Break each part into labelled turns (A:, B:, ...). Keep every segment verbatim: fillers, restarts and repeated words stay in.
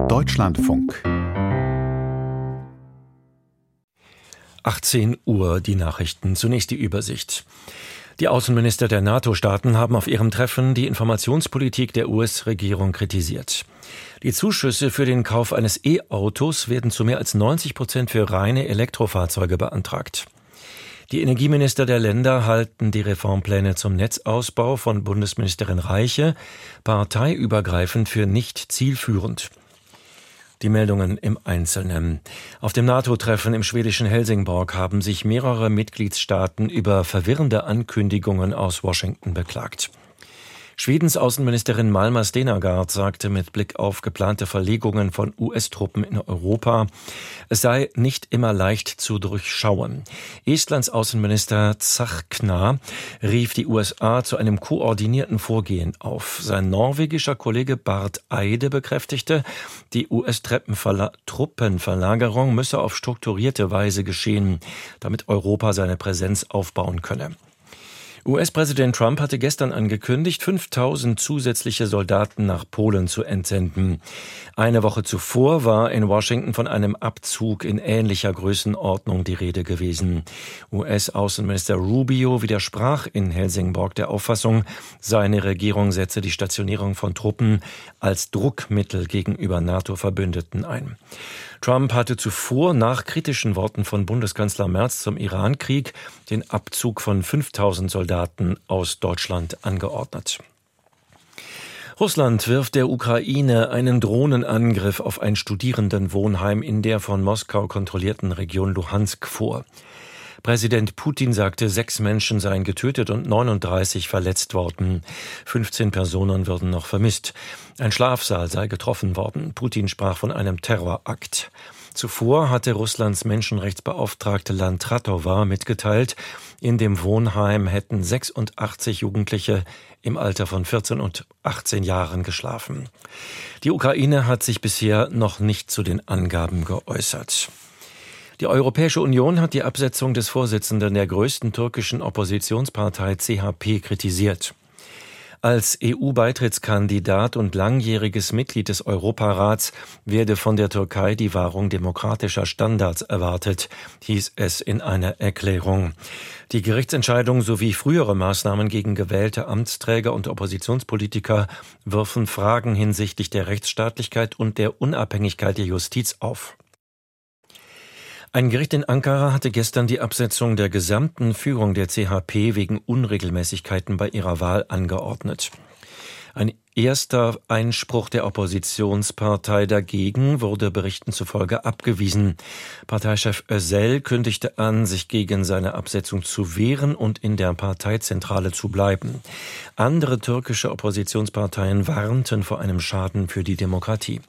A: Deutschlandfunk.
B: achtzehn Uhr, die Nachrichten. Zunächst die Übersicht. Die Außenminister der NATO-Staaten haben auf ihrem Treffen die Informationspolitik der U S-Regierung kritisiert. Die Zuschüsse für den Kauf eines E-Autos werden zu mehr als neunzig Prozent für reine Elektrofahrzeuge beantragt. Die Energieminister der Länder halten die Reformpläne zum Netzausbau von Bundesministerin Reiche parteiübergreifend für nicht zielführend. Die Meldungen im Einzelnen. Auf dem NATO-Treffen im schwedischen Helsingborg haben sich mehrere Mitgliedstaaten über verwirrende Ankündigungen aus Washington beklagt. Schwedens Außenministerin Malmer Stenergaard sagte mit Blick auf geplante Verlegungen von U S-Truppen in Europa, es sei nicht immer leicht zu durchschauen. Estlands Außenminister Tsahkna rief die U S A zu einem koordinierten Vorgehen auf. Sein norwegischer Kollege Barth Eide bekräftigte, die U S-Truppenverlagerung müsse auf strukturierte Weise geschehen, damit Europa seine Präsenz aufbauen könne. U S-Präsident Trump hatte gestern angekündigt, fünftausend zusätzliche Soldaten nach Polen zu entsenden. Eine Woche zuvor war in Washington von einem Abzug in ähnlicher Größenordnung die Rede gewesen. U S-Außenminister Rubio widersprach in Helsingborg der Auffassung, seine Regierung setze die Stationierung von Truppen als Druckmittel gegenüber NATO-Verbündeten ein. Trump hatte zuvor nach kritischen Worten von Bundeskanzler Merz zum Iran-Krieg den Abzug von fünftausend Soldaten aus Deutschland angeordnet. Russland wirft der Ukraine einen Drohnenangriff auf ein Studierendenwohnheim in der von Moskau kontrollierten Region Luhansk vor. Präsident Putin sagte, sechs Menschen seien getötet und neununddreißig verletzt worden. fünfzehn Personen würden noch vermisst. Ein Schlafsaal sei getroffen worden. Putin sprach von einem Terrorakt. Zuvor hatte Russlands Menschenrechtsbeauftragte Landratova mitgeteilt, in dem Wohnheim hätten sechsundachtzig Jugendliche im Alter von vierzehn und achtzehn Jahren geschlafen. Die Ukraine hat sich bisher noch nicht zu den Angaben geäußert. Die Europäische Union hat die Absetzung des Vorsitzenden der größten türkischen Oppositionspartei C H P kritisiert. Als E U-Beitrittskandidat und langjähriges Mitglied des Europarats werde von der Türkei die Wahrung demokratischer Standards erwartet, hieß es in einer Erklärung. Die Gerichtsentscheidung sowie frühere Maßnahmen gegen gewählte Amtsträger und Oppositionspolitiker wirfen Fragen hinsichtlich der Rechtsstaatlichkeit und der Unabhängigkeit der Justiz auf. Ein Gericht in Ankara hatte gestern die Absetzung der gesamten Führung der C H P wegen Unregelmäßigkeiten bei ihrer Wahl angeordnet. Ein erster Einspruch der Oppositionspartei dagegen wurde Berichten zufolge abgewiesen. Parteichef Özel kündigte an, sich gegen seine Absetzung zu wehren und in der Parteizentrale zu bleiben. Andere türkische Oppositionsparteien warnten vor einem Schaden für die Demokratie.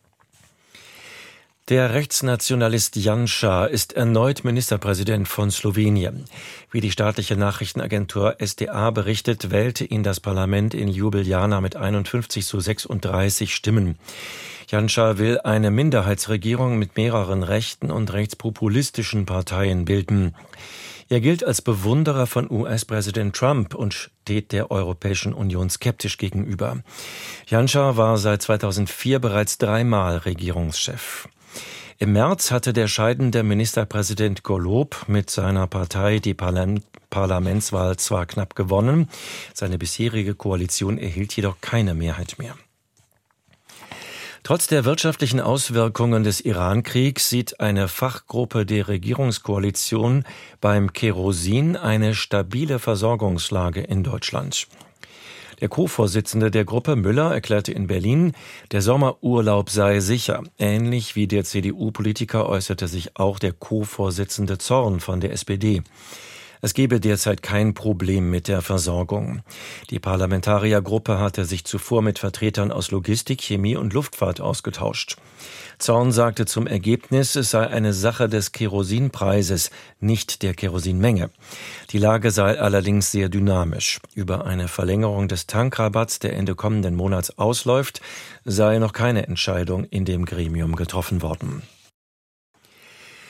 B: Der Rechtsnationalist Janša ist erneut Ministerpräsident von Slowenien. Wie die staatliche Nachrichtenagentur S D A berichtet, wählte ihn das Parlament in Ljubljana mit einundfünfzig zu sechsunddreißig Stimmen. Janša will eine Minderheitsregierung mit mehreren rechten und rechtspopulistischen Parteien bilden. Er gilt als Bewunderer von U S-Präsident Trump und steht der Europäischen Union skeptisch gegenüber. Janša war seit zweitausendvier bereits dreimal Regierungschef. Im März hatte der scheidende Ministerpräsident Golob mit seiner Partei die Parlament- Parlamentswahl zwar knapp gewonnen, seine bisherige Koalition erhielt jedoch keine Mehrheit mehr. Trotz der wirtschaftlichen Auswirkungen des Iran-Kriegs sieht eine Fachgruppe der Regierungskoalition beim Kerosin eine stabile Versorgungslage in Deutschland. Der Co-Vorsitzende der Gruppe, Müller, erklärte in Berlin, der Sommerurlaub sei sicher. Ähnlich wie der C D U-Politiker äußerte sich auch der Co-Vorsitzende Zorn von der S P D. Es gebe derzeit kein Problem mit der Versorgung. Die Parlamentariergruppe hatte sich zuvor mit Vertretern aus Logistik, Chemie und Luftfahrt ausgetauscht. Zorn sagte zum Ergebnis, es sei eine Sache des Kerosinpreises, nicht der Kerosinmenge. Die Lage sei allerdings sehr dynamisch. Über eine Verlängerung des Tankrabatts, der Ende kommenden Monats ausläuft, sei noch keine Entscheidung in dem Gremium getroffen worden.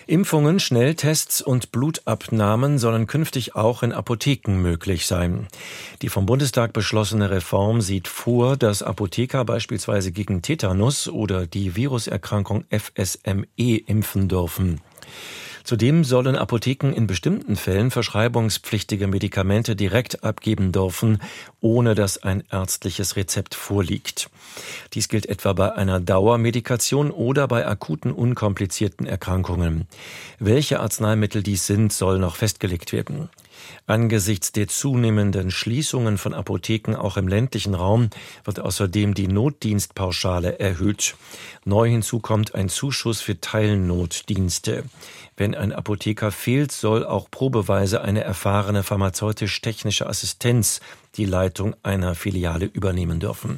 B: Impfungen, Schnelltests und Blutabnahmen sollen künftig auch in Apotheken möglich sein. Die vom Bundestag beschlossene Reform sieht vor, dass Apotheker beispielsweise gegen Tetanus oder die Viruserkrankung F S M E impfen dürfen. Zudem sollen Apotheken in bestimmten Fällen verschreibungspflichtige Medikamente direkt abgeben dürfen, ohne dass ein ärztliches Rezept vorliegt. Dies gilt etwa bei einer Dauermedikation oder bei akuten, unkomplizierten Erkrankungen. Welche Arzneimittel dies sind, soll noch festgelegt werden. Angesichts der zunehmenden Schließungen von Apotheken auch im ländlichen Raum wird außerdem die Notdienstpauschale erhöht. Neu hinzu kommt ein Zuschuss für Teilnotdienste. Wenn ein Apotheker fehlt, soll auch probeweise eine erfahrene pharmazeutisch-technische Assistenz die Leitung einer Filiale übernehmen dürfen.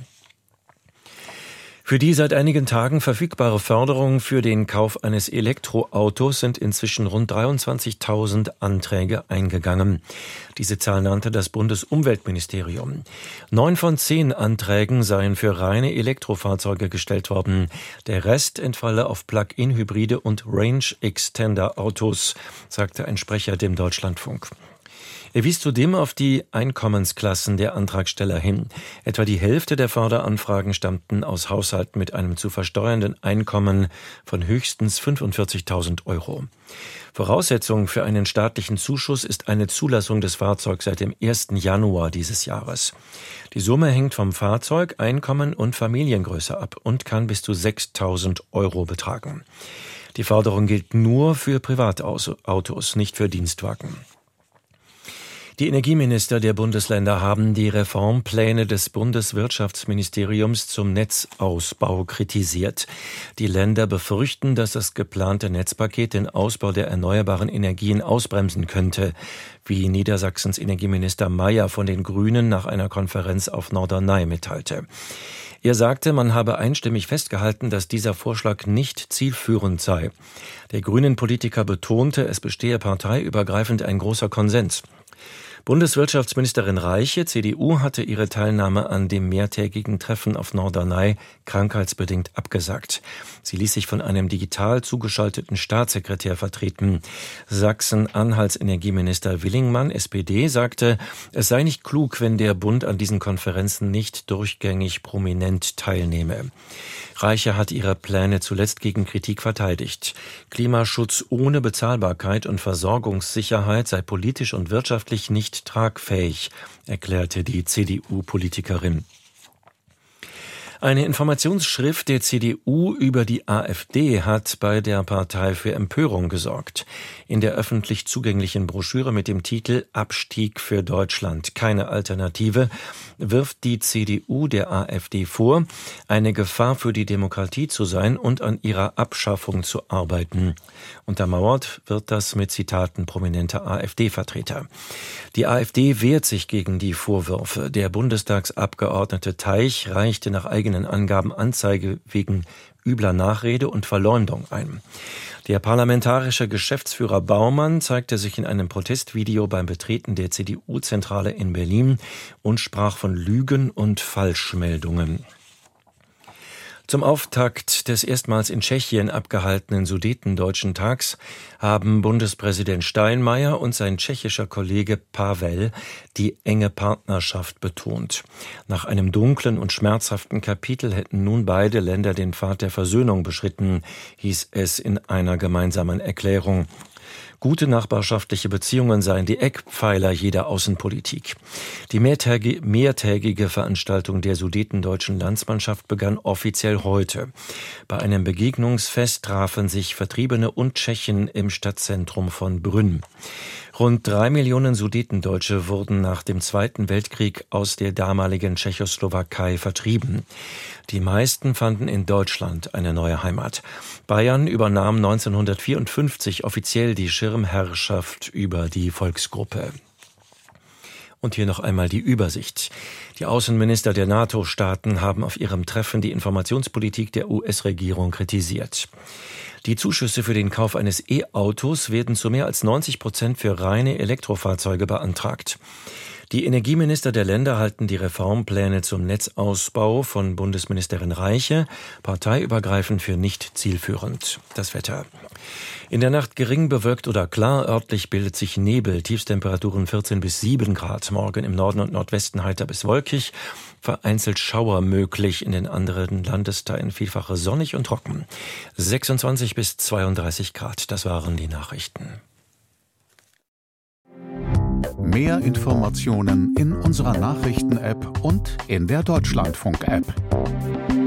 B: Für die seit einigen Tagen verfügbare Förderung für den Kauf eines Elektroautos sind inzwischen rund dreiundzwanzigtausend Anträge eingegangen. Diese Zahl nannte das Bundesumweltministerium. Neun von zehn Anträgen seien für reine Elektrofahrzeuge gestellt worden. Der Rest entfalle auf Plug-in-Hybride und Range-Extender-Autos, sagte ein Sprecher dem Deutschlandfunk. Er wies zudem auf die Einkommensklassen der Antragsteller hin. Etwa die Hälfte der Förderanfragen stammten aus Haushalten mit einem zu versteuernden Einkommen von höchstens fünfundvierzigtausend Euro. Voraussetzung für einen staatlichen Zuschuss ist eine Zulassung des Fahrzeugs seit dem ersten Januar dieses Jahres. Die Summe hängt vom Fahrzeug, Einkommen und Familiengröße ab und kann bis zu sechstausend Euro betragen. Die Förderung gilt nur für Privatautos, nicht für Dienstwagen. Die Energieminister der Bundesländer haben die Reformpläne des Bundeswirtschaftsministeriums zum Netzausbau kritisiert. Die Länder befürchten, dass das geplante Netzpaket den Ausbau der erneuerbaren Energien ausbremsen könnte, wie Niedersachsens Energieminister Mayer von den Grünen nach einer Konferenz auf Norderney mitteilte. Er sagte, man habe einstimmig festgehalten, dass dieser Vorschlag nicht zielführend sei. Der Grünen-Politiker betonte, es bestehe parteiübergreifend ein großer Konsens. Bundeswirtschaftsministerin Reiche, C D U, hatte ihre Teilnahme an dem mehrtägigen Treffen auf Norderney krankheitsbedingt abgesagt. Sie ließ sich von einem digital zugeschalteten Staatssekretär vertreten. Sachsen-Anhalts Energieminister Willingmann, S P D, sagte, es sei nicht klug, wenn der Bund an diesen Konferenzen nicht durchgängig prominent teilnehme. Reiche hat ihre Pläne zuletzt gegen Kritik verteidigt. Klimaschutz ohne Bezahlbarkeit und Versorgungssicherheit sei politisch und wirtschaftlich nicht tragfähig, erklärte die C D U-Politikerin. Eine Informationsschrift der C D U über die AfD hat bei der Partei für Empörung gesorgt. In der öffentlich zugänglichen Broschüre mit dem Titel Abstieg für Deutschland, keine Alternative, wirft die C D U der AfD vor, eine Gefahr für die Demokratie zu sein und an ihrer Abschaffung zu arbeiten. Untermauert wird das mit Zitaten prominenter AfD-Vertreter. Die AfD wehrt sich gegen die Vorwürfe. Der Bundestagsabgeordnete Teich reichte nach eigenen Angaben Anzeige wegen übler Nachrede und Verleumdung ein. Der parlamentarische Geschäftsführer Baumann zeigte sich in einem Protestvideo beim Betreten der C D U-Zentrale in Berlin und sprach von Lügen und Falschmeldungen. Zum Auftakt des erstmals in Tschechien abgehaltenen Sudetendeutschen Tags haben Bundespräsident Steinmeier und sein tschechischer Kollege Pavel die enge Partnerschaft betont. Nach einem dunklen und schmerzhaften Kapitel hätten nun beide Länder den Pfad der Versöhnung beschritten, hieß es in einer gemeinsamen Erklärung. Gute nachbarschaftliche Beziehungen seien die Eckpfeiler jeder Außenpolitik. Die mehrtägige, mehrtägige Veranstaltung der Sudetendeutschen Landsmannschaft begann offiziell heute. Bei einem Begegnungsfest trafen sich Vertriebene und Tschechen im Stadtzentrum von Brünn. Rund drei Millionen Sudetendeutsche wurden nach dem Zweiten Weltkrieg aus der damaligen Tschechoslowakei vertrieben. Die meisten fanden in Deutschland eine neue Heimat. Bayern übernahm neunzehnhundertvierundfünfzig offiziell die Schirmherrschaft über die Volksgruppe. Und hier noch einmal die Übersicht. Die Außenminister der NATO-Staaten haben auf ihrem Treffen die Informationspolitik der U S-Regierung kritisiert. Die Zuschüsse für den Kauf eines E-Autos werden zu mehr als neunzig Prozent für reine Elektrofahrzeuge beantragt. Die Energieminister der Länder halten die Reformpläne zum Netzausbau von Bundesministerin Reiche parteiübergreifend für nicht zielführend. Das Wetter. In der Nacht gering bewölkt oder klar, örtlich bildet sich Nebel, Tiefstemperaturen vierzehn bis sieben Grad. Morgen im Norden und Nordwesten heiter bis wolkig, vereinzelt Schauer möglich, in den anderen Landesteilen vielfache sonnig und trocken. sechsundzwanzig bis zweiunddreißig Grad, das waren die Nachrichten.
A: Mehr Informationen in unserer Nachrichten-App und in der Deutschlandfunk-App.